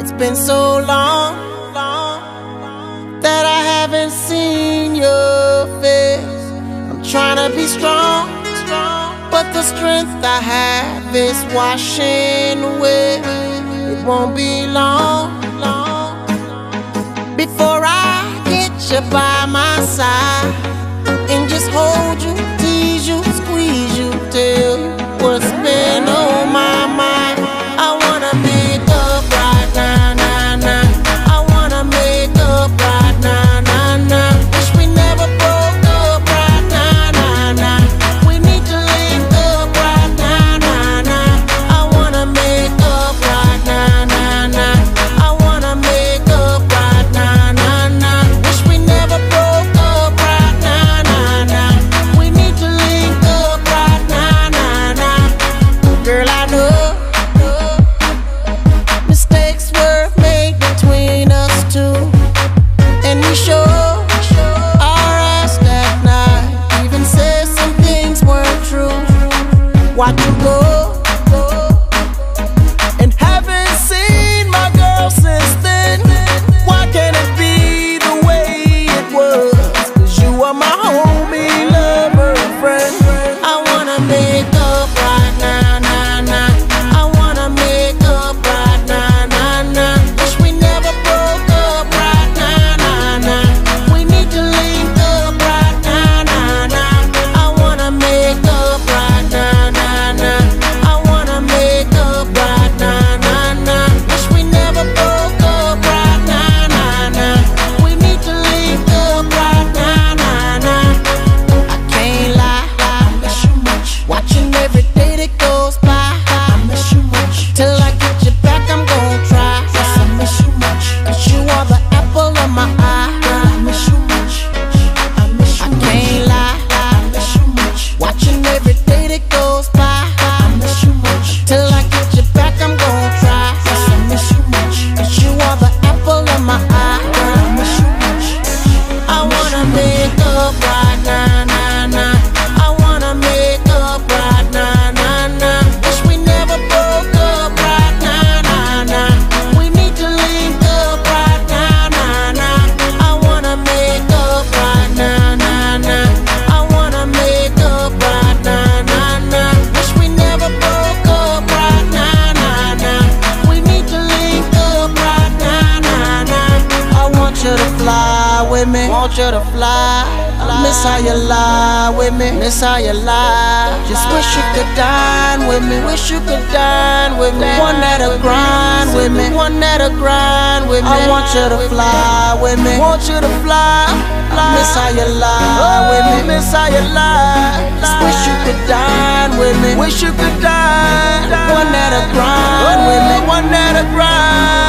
It's been so long that I haven't seen your face. I'm trying to be strong, but the strength I have is washing away. It won't be long before I get you by my side and just hold you, tease you, squeeze you, tell you what's been on my mind. I wanna make up right now, now, now. I wanna make up right now, now, now. Wish we never broke up right now, now, now. We need to link up right now, now, now. I wanna make up right now, now, now. I wanna make up right now, now, now. Wish we never broke up right now, now, now. We need to link up right now, now, now. Girl, I know mistakes were made between us two, and we sure our ass that night even said some things weren't true. Watch you go and haven't seen my girl since then. Why can't it be the way it was? 'Cause you are my homie, lover, and friend. I wanna make up right now, now, now. I wanna make up right now, now, now. Wish we never broke up right now, now, now. We need to link up right now, now, now. I wanna make up right now, now, now. I wanna make up right now, now, now. Wish we never broke up right now, now, now. We need to link up right now, now, now. I can't lie, I miss you much. Watching every day that goes by, I miss you much. Till I get you back, I'm gon' try. Yes, I miss you much. 'Cause you are the apple of my eye. Girl, I miss you much. I miss you much. I can't lie, I miss you much. Watching every day that goes by, I miss you much. Till I get you back, I'm gon' try. Yes, I miss you much. 'Cause you are the apple of my eye. Girl, I miss you much. I wanna make up right now, now, now. I wanna make up right now, now, now. Wish we never broke up right now, now, now. We need to link up right now, now, now. I wanna make up right now, now, now. I wanna make up right now, now, now. Wish we never broke up right now, now, now. We need to link up right now, now, now. I want you to fly with me, want you to fly. Miss how you lie with me, miss how you lie. Just wish you could dine with me, wish you could dine with me. One that'll grind with me, one that'll grind with me. I want you to fly with me, want you to fly. Miss how you lie with me, miss how you lie. Just wish you could dine with me, wish you could dine. One that'll grind with me, one that'll grind.